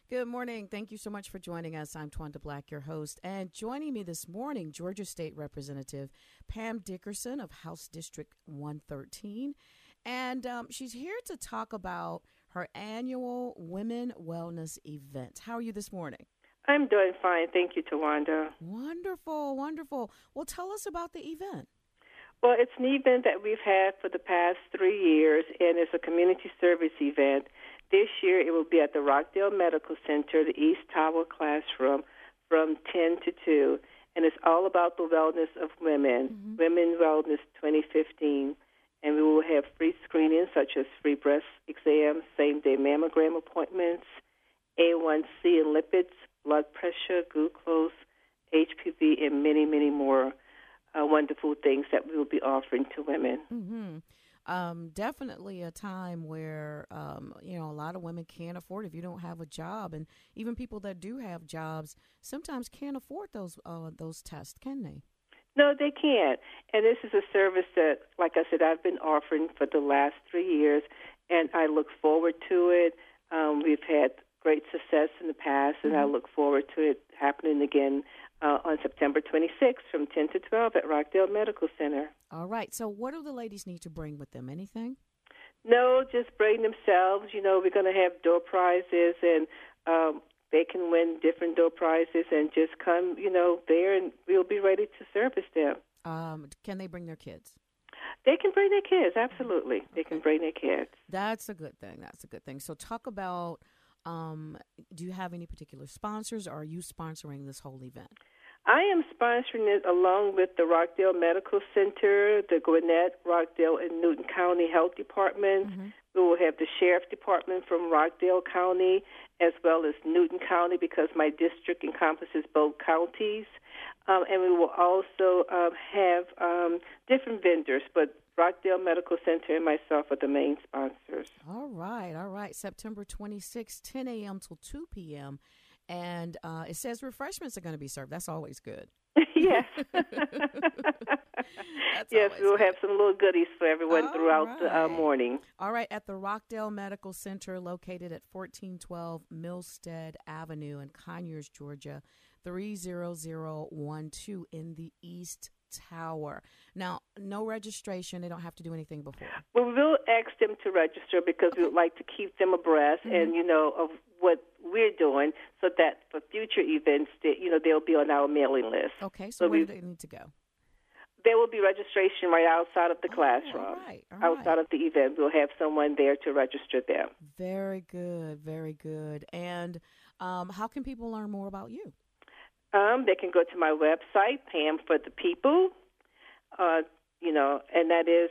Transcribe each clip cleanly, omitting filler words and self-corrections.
Good morning. Thank you so much for joining us. I'm Twanda Black, your host. And joining me this morning, Georgia State Representative Pam Dickerson of House District 113. And she's here to talk about her annual Women Wellness event. How are you this morning? I'm doing fine. Thank you, Tawanda. Wonderful, wonderful. Well, tell us about the event. Well, it's an event that we've had for the past 3 years, and it's a community service event. This year it will be at the Rockdale Medical Center, the East Tower classroom, from 10 to 2. And it's all about the wellness of women, Women Wellness 2015. And we will have free screenings such as free breast exams, same-day mammogram appointments, A1C and lipids, blood pressure, glucose, HPV, and many, many more wonderful things that we will be offering to women. Definitely a time where, a lot of women can't afford if you don't have a job. And even people that do have jobs sometimes can't afford those tests, can they? No, they can't. And this is a service that, like I said, I've been offering for the last 3 years, and I look forward to it. We've had great success in the past, and I look forward to it happening again on September 26th from 10 to 12 at Rockdale Medical Center. All right. So what do the ladies need to bring with them? Anything? No, just bring themselves. We're going to have door prizes, and they can win different door prizes, and just come, there, and we'll be ready to service them. Can they bring their kids? They can bring their kids, absolutely. They can bring their kids. That's a good thing. So talk about, do you have any particular sponsors, or are you sponsoring this whole event? I am sponsoring it along with the Rockdale Medical Center, the Gwinnett, Rockdale, and Newton County Health Departments. We will have the Sheriff Department from Rockdale County as well as Newton County, because my district encompasses both counties. And we will also have different vendors, but Rockdale Medical Center and myself are the main sponsors. All right. September 26th, 10 a.m. till 2 p.m., and it says refreshments are going to be served. That's always good. Yes. Yes, we will have some little goodies for everyone throughout the morning. All right, at the Rockdale Medical Center, located at 1412 Milstead Avenue in Conyers, Georgia, 30012 in the East Tower. Now, no registration. They don't have to do anything before. Well, we'll ask them to register because we would like to keep them abreast and, of what we're doing, so that for future events, they'll be on our mailing list. Okay, so where do they need to go? There will be registration right outside of the classroom. All right. Outside of the event, we'll have someone there to register them. Very good, very good. And how can people learn more about you? They can go to my website, Pam for the People, and that is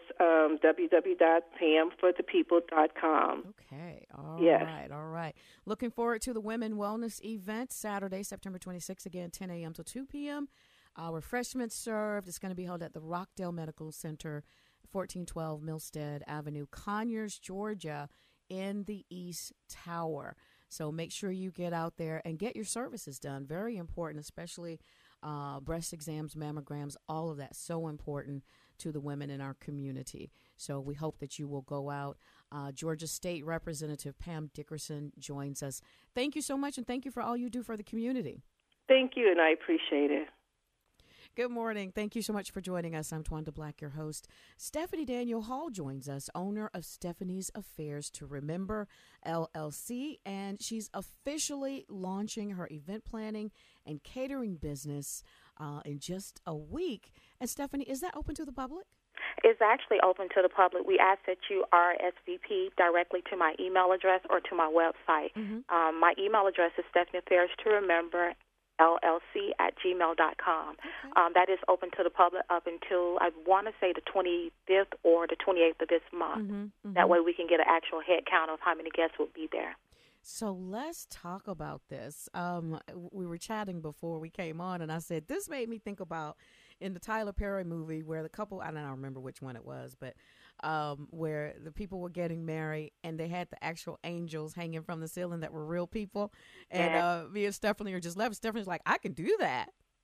www.pamforthepeople.com. Okay. All yes. right. Looking forward to the Women Wellness event Saturday, September 26th, again, 10 a.m. to 2 p.m. Refreshments served. It's going to be held at the Rockdale Medical Center, 1412 Milstead Avenue, Conyers, Georgia, in the East Tower. So make sure you get out there and get your services done. Very important, especially breast exams, mammograms, all of that. So important to the women in our community. So we hope that you will go out. Georgia State Representative Pam Dickerson joins us. Thank you so much, and thank you for all you do for the community. Thank you, and I appreciate it. Good morning. Thank you so much for joining us. I'm Twanda Black, your host. Stephanie Daniel Hall joins us, owner of Stephanie's Affairs to Remember, LLC, and she's officially launching her event planning and catering business in just a week. And Stephanie, is that open to the public? It's actually open to the public. We ask that you RSVP directly to my email address or to my website. My email address is StephanieAffairsToRemember, LLC@gmail.com. Okay. That is open to the public up until, I want to say, the 25th or the 28th of this month. That way we can get an actual head count of how many guests will be there. So let's talk about this. We were chatting before we came on, and I said, this made me think about in the Tyler Perry movie where the couple, I don't remember which one it was, but where the people were getting married and they had the actual angels hanging from the ceiling that were real people. And me and Stephanie are just laughing. Stephanie's like, I can do that.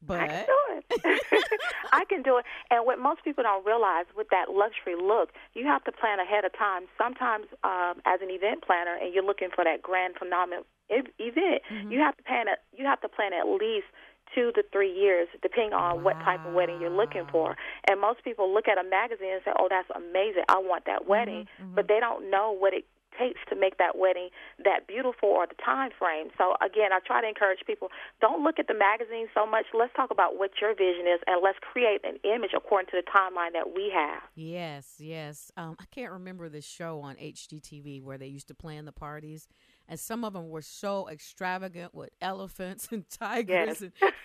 But I can do it. I can do it. And what most people don't realize with that luxury look, you have to plan ahead of time. Sometimes as an event planner and you're looking for that grand phenomenal event, you have to plan at least 2 to 3 years, depending on what type of wedding you're looking for. And most people look at a magazine and say, oh, that's amazing, I want that wedding, but they don't know what it takes to make that wedding that beautiful or the time frame. So, again, I try to encourage people, don't look at the magazine so much. Let's talk about what your vision is, and let's create an image according to the timeline that we have. Yes, yes. I can't remember this show on HGTV where they used to plan the parties, and some of them were so extravagant with elephants and tigers. Yes. And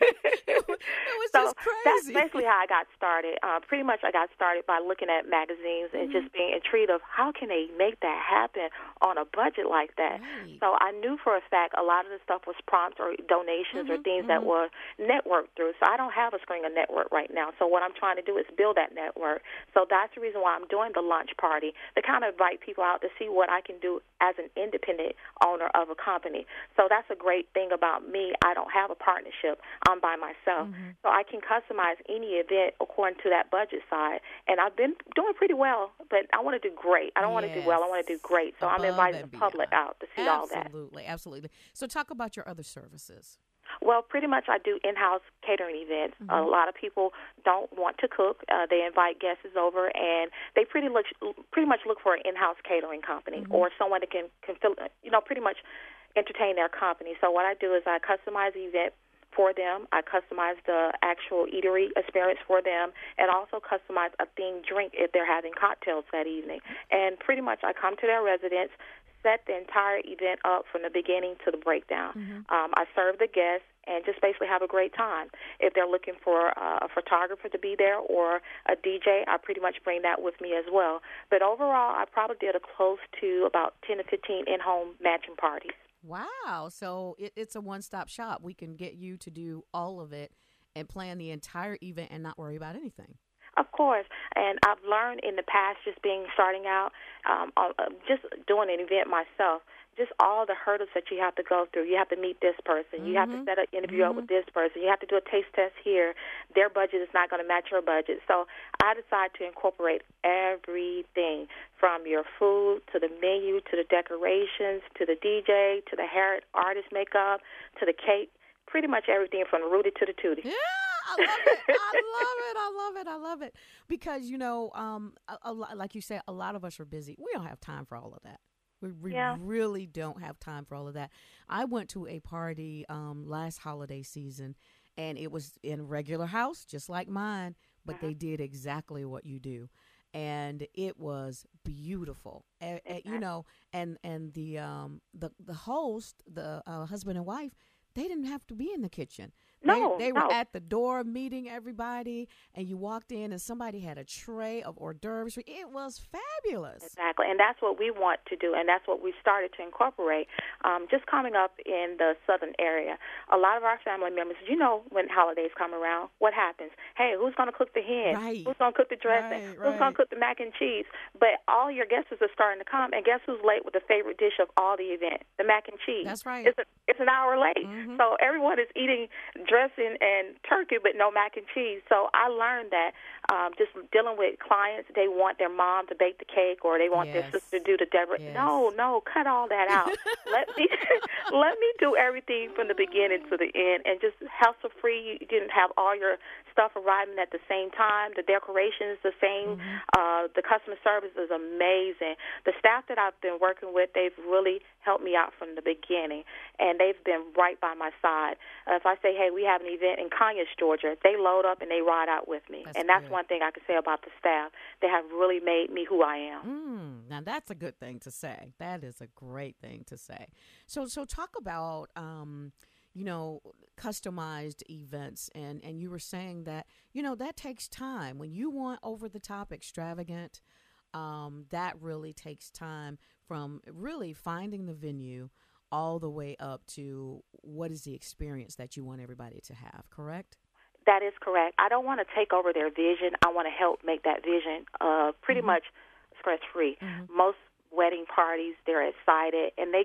it was just crazy. That's basically how I got started. Pretty much I got started by looking at magazines and just being intrigued of how can they make that happen on a budget like that. Right. So I knew for a fact a lot of the stuff was prompts or donations or things that were networked through. So I don't have a Springer network right now. So what I'm trying to do is build that network. So that's the reason why I'm doing the lunch party, to kind of invite people out to see what I can do as an independent owner of a company. So that's a great thing about me. I don't have a partnership. I'm by myself. So I can customize any event according to that budget side. And I've been doing pretty well, but I want to do great. I don't want to do well. I want to do great. So I'm inviting the public out to see all that. Absolutely, absolutely. So talk about your other services. Well, pretty much I do in-house catering events. A lot of people don't want to cook. They invite guests over, and they pretty much look for an in-house catering company or someone that can pretty much entertain their company. So what I do is I customize the event for them. I customize the actual eatery experience for them, and also customize a themed drink if they're having cocktails that evening. And pretty much I come to their residence, set the entire event up from the beginning to the breakdown. I serve the guests and just basically have a great time. If they're looking for a photographer to be there or a DJ, I pretty much bring that with me as well. But overall, I probably did close to about 10 to 15 in-home matching parties. Wow. So it's a one-stop shop. We can get you to do all of it and plan the entire event and not worry about anything. Of course, and I've learned in the past, just starting out, just doing an event myself, just all the hurdles that you have to go through. You have to meet this person. You have to set an interview up with this person. You have to do a taste test here. Their budget is not going to match your budget. So I decided to incorporate everything from your food to the menu to the decorations to the DJ to the hair artist makeup to the cake, pretty much everything from the Rudy to the Tootie. Yeah. I love it. I love it. Because, like you said, a lot of us are busy. We don't have time for all of that. We really don't have time for all of that. I went to a party last holiday season, and it was in a regular house, just like mine, but they did exactly what you do. And it was beautiful. And the host, the husband and wife, they didn't have to be in the kitchen. They were at the door meeting everybody, and you walked in and somebody had a tray of hors d'oeuvres. It was fabulous. Exactly, and that's what we want to do, and that's what we started to incorporate. Just coming up in the southern area, a lot of our family members, when holidays come around, what happens? Hey, who's going to cook the hen? Right. Who's going to cook the dressing? Who's going to cook the mac and cheese? But all your guests are starting to come, and guess who's late with the favorite dish of all the event? The mac and cheese. That's right. It's an hour late. So everyone is eating dressing and turkey, but no mac and cheese. So I learned that just dealing with clients, they want their mom to bake the cake or they want their sister to do the decoration. Yes. No, cut all that out. let me do everything from the beginning to the end, and just hassle free. You didn't have all your stuff arriving at the same time. The decoration is the same. The customer service is amazing. The staff that I've been working with, they've really helped me out from the beginning, and they've been right by my side. If I say, hey, we have an event in Conyers, Georgia, they load up and they ride out with me. That's one thing I can say about the staff. They have really made me who I am. Now, that's a good thing to say. That is a great thing to say. So talk about, customized events. And you were saying that, that takes time. When you want over-the-top extravagant, that really takes time from really finding the venue all the way up to what is the experience that you want everybody to have, correct? That is correct. I don't want to take over their vision. I want to help make that vision pretty much stress-free. Most wedding parties, they're excited, and they get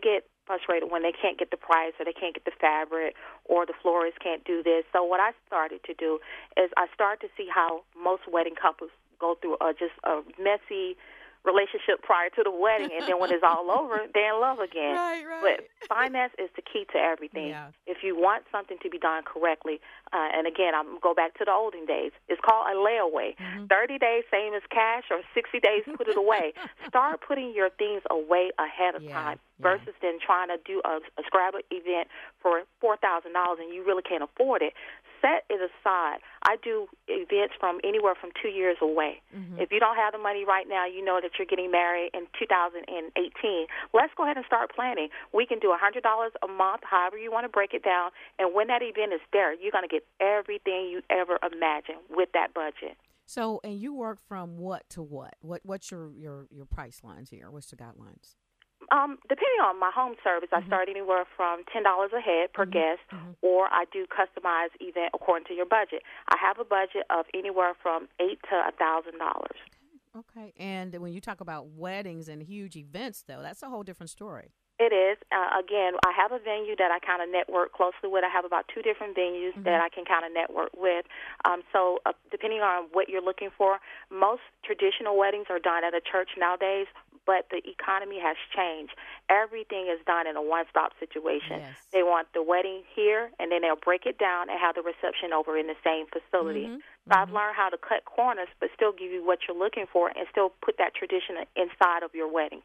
frustrated when they can't get the price or they can't get the fabric or the florist can't do this. So what I started to do is I started to see how most wedding couples go through just a messy relationship prior to the wedding, and then when it's all over, they're in love again. Right. But finance is the key to everything. Yeah. If you want something to be done correctly, and again, I'm go back to the olden days. It's called a layaway. 30 days, same as cash, or 60 days, put it away. Start putting your things away ahead of time versus then trying to do a Scrabble event for $4,000 and you really can't afford it. Set it aside. I do events from anywhere from 2 years away. If you don't have the money right now, you know that you're getting married in 2018. Let's go ahead and start planning. We can do $100 a month, however you want to break it down. And when that event is there, you're going to get everything you ever imagined with that budget. So, and you work from what to what? What's your price lines here? What's the guidelines? Depending on my home service, I start anywhere from $10 a head per guest, or I do customized event according to your budget. I have a budget of anywhere from $8,000 to $1,000. Okay. And when you talk about weddings and huge events, though, that's a whole different story. It is. Again, I have a venue that I kind of network closely with. I have about 2 different venues that I can kind of network with. So depending on what you're looking for, most traditional weddings are done at a church nowadays, but the economy has changed. Everything is done in a one-stop situation. Yes. They want the wedding here, and then they'll break it down and have the reception over in the same facility. So I've learned how to cut corners but still give you what you're looking for and still put that tradition inside of your wedding.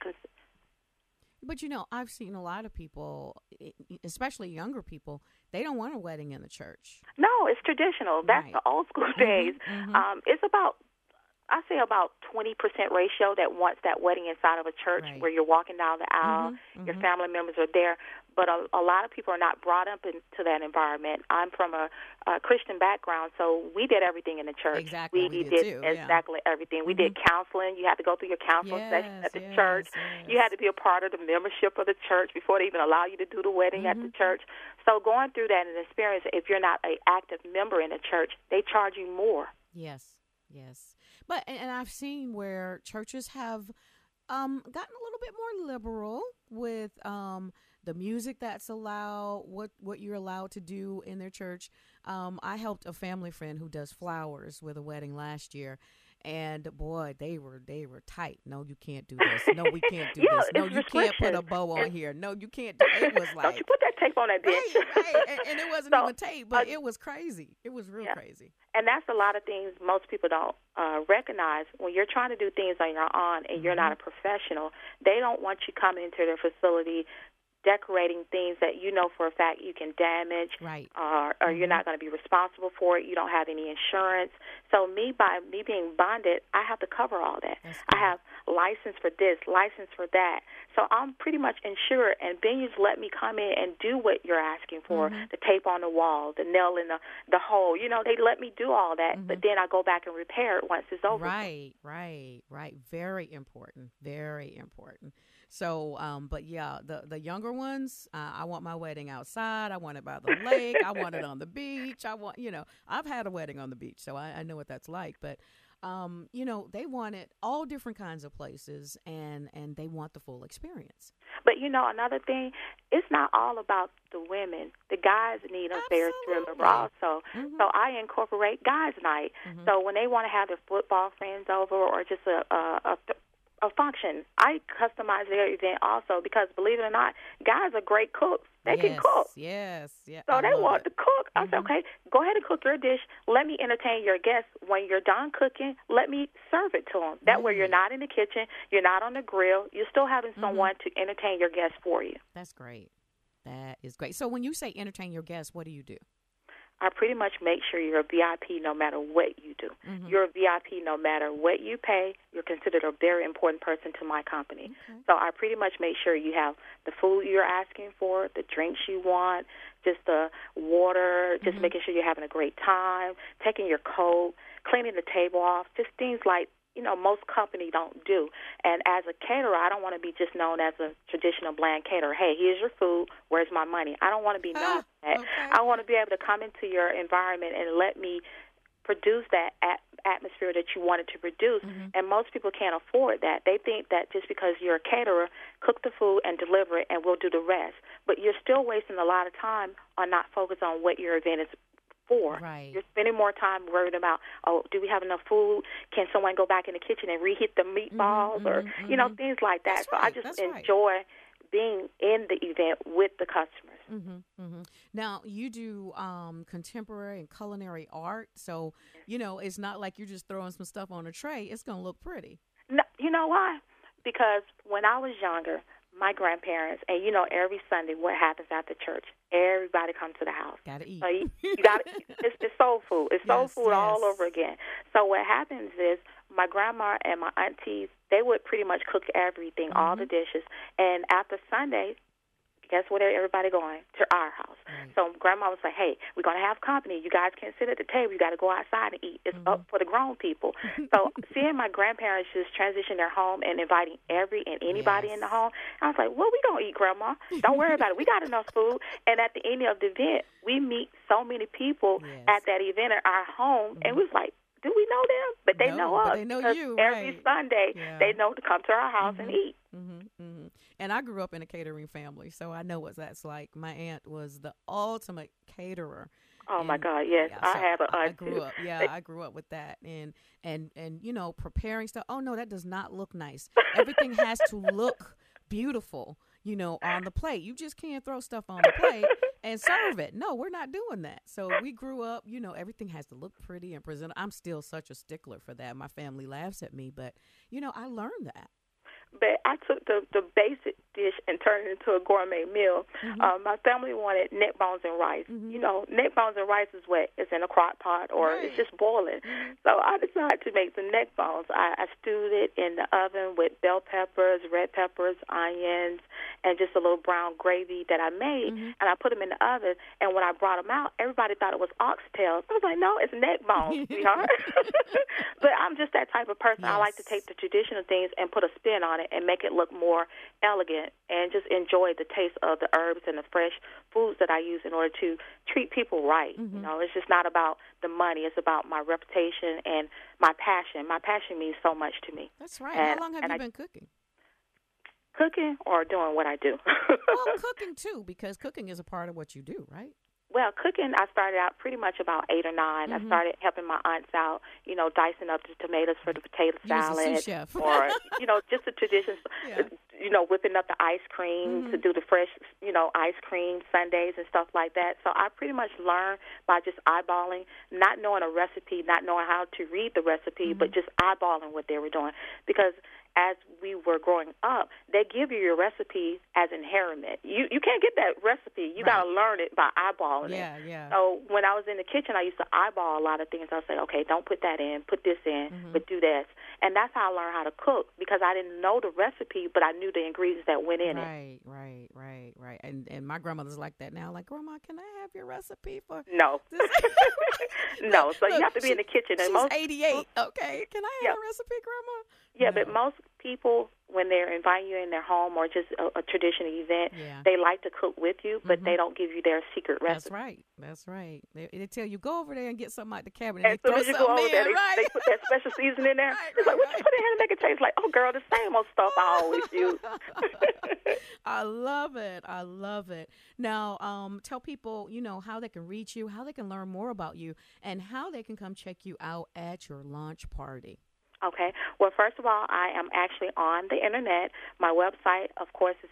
But, you know, I've seen a lot of people, especially younger people, they don't want a wedding in the church. No, it's traditional. That's the old school days. It's about, I say about 20% ratio that wants that wedding inside of a church where you're walking down the aisle, your family members are there. But a lot of people are not brought up into that environment. I'm from a Christian background, so we did everything in the church. Exactly, we did too, exactly everything. We did counseling. You had to go through your counseling session at the church. You had to be a part of the membership of the church before they even allow you to do the wedding at the church. So going through that and experience, if you're not an active member in the church, they charge you more. Yes. But and I've seen where churches have gotten a little bit more liberal with the music that's allowed, what you're allowed to do in their church. I helped a family friend who does flowers with a wedding last year, and boy, they were tight. No, you can't do this. No, we can't do this. No, you can't put a bow on here. No, you can't do it. Was like, don't you put that tape on that bitch. Right. And it wasn't even tape, but it was crazy. It was real crazy. And that's a lot of things most people don't recognize. When you're trying to do things on your own and you're not a professional, they don't want you coming into their facility decorating things that you know for a fact you can damage, or you're not going to be responsible for it. You don't have any insurance. So by me being bonded, I have to cover all that. I have license for this, license for that. So I'm pretty much insured, and venues let me come in and do what you're asking for, the tape on the wall, the nail in the hole. You know, they let me do all that, but then I go back and repair it once it's over. Right. Very important. Very important. So, but yeah, the younger ones, I want my wedding outside. I want it by the lake. I want it on the beach. I've had a wedding on the beach, so I know what that's like. But, they want it all different kinds of places, and they want the full experience. But, another thing, it's not all about the women. The guys need a fair to remember also. So I incorporate guys' night. So when they want to have their football friends over or just a function, I customize their event also because, believe it or not, guys are great cooks. They can cook. Yes. So they want to cook. I said, okay, go ahead and cook your dish. Let me entertain your guests. When you're done cooking, let me serve it to them. That way you're not in the kitchen, you're not on the grill. You're still having someone to entertain your guests for you. That's great. That is great. So when you say entertain your guests, what do you do? I pretty much make sure you're a VIP no matter what you do. You're a VIP no matter what you pay. You're considered a very important person to my company. So I pretty much make sure you have the food you're asking for, the drinks you want, just the water, just making sure you're having a great time, taking your coat, cleaning the table off, just things like most companies don't do. And as a caterer, I don't want to be just known as a traditional bland caterer. Hey, here's your food. Where's my money? I don't want to be known for that. I want to be able to come into your environment and let me produce that atmosphere that you wanted to produce. And most people can't afford that. They think that just because you're a caterer, cook the food and deliver it, and we'll do the rest. But you're still wasting a lot of time on not focused on what your event is for. Right. You're spending more time worried about, oh, do we have enough food? Can someone go back in the kitchen and reheat the meatballs or, things like that. That's so I just enjoy being in the event with the customers. Now, you do contemporary and culinary art, so, it's not like you're just throwing some stuff on a tray. It's going to look pretty. No, you know why? Because when I was younger, my grandparents, and every Sunday what happens after church, everybody comes to the house. Gotta eat. So you gotta, it's soul food. It's soul food all over again. So what happens is my grandma and my aunties, they would pretty much cook everything, all the dishes. And after Sunday, guess where everybody going? To our house. So Grandma was like, hey, we're going to have company. You guys can't sit at the table. You got to go outside and eat. It's up for the grown people. So seeing my grandparents just transition their home and inviting every and anybody in the home, I was like, what we going to eat, Grandma? Don't worry about it. We got enough food. And at the end of the event, we meet so many people at that event at our home, and we was like, do we know them? But they know us. But they know you. Every Sunday, they know to come to our house and eat. And I grew up in a catering family, so I know what that's like. My aunt was the ultimate caterer. Oh, my God, yes. So I have an aunt, I grew up. Yeah, I grew up with that. And preparing stuff. Oh, no, that does not look nice. Everything has to look beautiful, on the plate. You just can't throw stuff on the plate and serve it. No, we're not doing that. So we grew up, everything has to look pretty and present. I'm still such a stickler for that. My family laughs at me, but, I learned that. But I took the basic dish and turned it into a gourmet meal. My family wanted neck bones and rice. Neck bones and rice is what is in a crock pot or it's just boiling. So I decided to make the neck bones. I stewed it in the oven with bell peppers, red peppers, onions, and just a little brown gravy that I made. And I put them in the oven. And when I brought them out, everybody thought it was oxtails. I was like, no, it's neck bones, sweetheart. But I'm just that type of person. I like to take the traditional things and put a spin on it and make it look more elegant and just enjoy the taste of the herbs and the fresh foods that I use in order to treat people right. It's just not about the money. It's about my reputation and my passion. My passion means so much to me. That's right. How long have you been cooking? Cooking or doing what I do? Well, cooking too, because cooking is a part of what you do, right? Well, cooking, I started out pretty much about 8 or 9. I started helping my aunts out, dicing up the tomatoes for the potato salad. You was a sous chef. Or, just the traditions, whipping up the ice cream to do the fresh, ice cream sundaes and stuff like that. So I pretty much learned by just eyeballing, not knowing a recipe, not knowing how to read the recipe, but just eyeballing what they were doing. Because as we were growing up, they give you your recipe as inheritment. You can't get that recipe. You got to learn it by eyeballing it. Yeah. So when I was in the kitchen, I used to eyeball a lot of things. I would say, okay, don't put that in, put this in, but do this. And that's how I learned how to cook because I didn't know the recipe, but I knew the ingredients that went in it. Right. And my grandmother's like that now. Like, Grandma, can I have your recipe for No. this? No. So you have to be in the kitchen. She's 88. Okay. Can I have a recipe, Grandma? Yeah, but most people, when they're inviting you in their home or just a traditional event, they like to cook with you, but they don't give you their secret recipe. That's right. They tell you, go over there and get something out the cabinet. And as soon as you go over there, they put that special seasoning in there. It's like, what you put in here to make it taste like? Oh, girl, the same old stuff I always use. I love it. Now, tell people, how they can reach you, how they can learn more about you, and how they can come check you out at your launch party. Okay. Well, first of all, I am actually on the Internet. My website, of course, is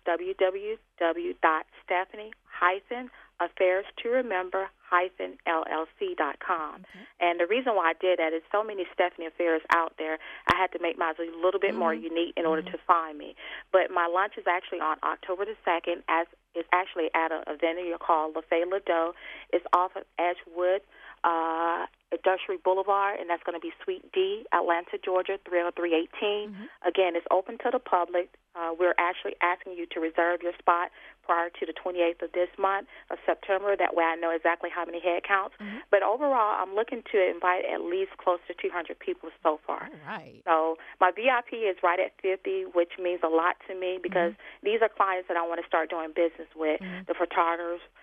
www.stephanie-affairs-to-remember-llc.com. And the reason why I did that is so many Stephanie Affairs out there, I had to make mine a little bit more unique in order to find me. But my launch is actually on October the 2nd. It's actually at a venue called LaFay Ladeau. It's off of Edgewood, Industry Boulevard, and that's going to be Suite D, Atlanta, Georgia, 30318. Again, it's open to the public. We're actually asking you to reserve your spot prior to the 28th of this month of September. That way I know exactly how many head counts. But overall, I'm looking to invite at least close to 200 people so far. All right. So my VIP is right at 50, which means a lot to me because these are clients that I want to start doing business with, the photographers,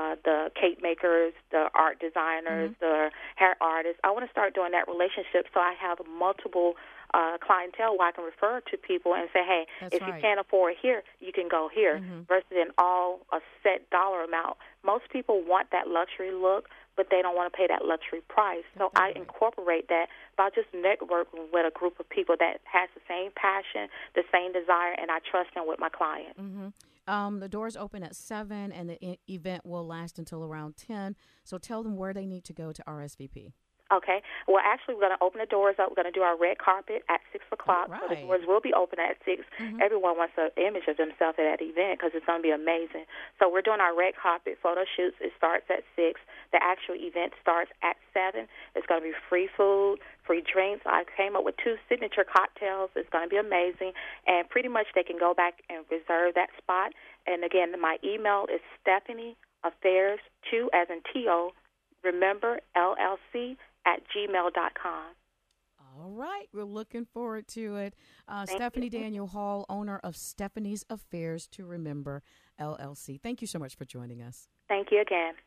the cake makers, the art designers, the hair artists. I want to start doing that relationship so I have multiple clientele where I can refer to people and say, hey, if you can't afford here, you can go here, versus in all a set dollar amount. Most people want that luxury look, but they don't want to pay that luxury price. So I incorporate that by just networking with a group of people that has the same passion, the same desire, and I trust them with my client. The doors open at 7, and the event will last until around 10. So tell them where they need to go to RSVP. Okay. Well, actually, we're going to open the doors up. We're going to do our red carpet at 6 o'clock. Right. So the doors will be open at 6. Everyone wants an image of themselves at that event because it's going to be amazing. So we're doing our red carpet photo shoots. It starts at 6. The actual event starts at 7. It's going to be free food, free drinks. I came up with 2 signature cocktails. It's going to be amazing. And pretty much they can go back and reserve that spot. And, again, my email is StephanieAffairs2, as in T-O, remember, LLC, @gmail.com. All right. We're looking forward to it. Stephanie Daniel Hall, owner of Stephanie's Affairs to Remember, LLC. Thank you so much for joining us. Thank you again.